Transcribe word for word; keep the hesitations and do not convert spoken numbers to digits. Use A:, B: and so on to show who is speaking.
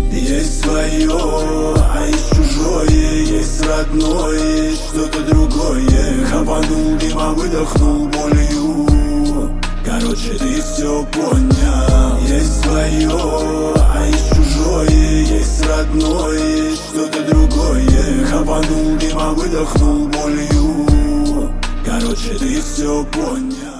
A: Есть свое, а есть чужое, есть родное, есть что-то другое. Хапанул дыма, выдохнул болью. Короче, ты все понял. Есть свое, а есть чужое, есть родное, есть что-то другое. Хапанул дыма, выдохнул болью. Короче, ты все понял.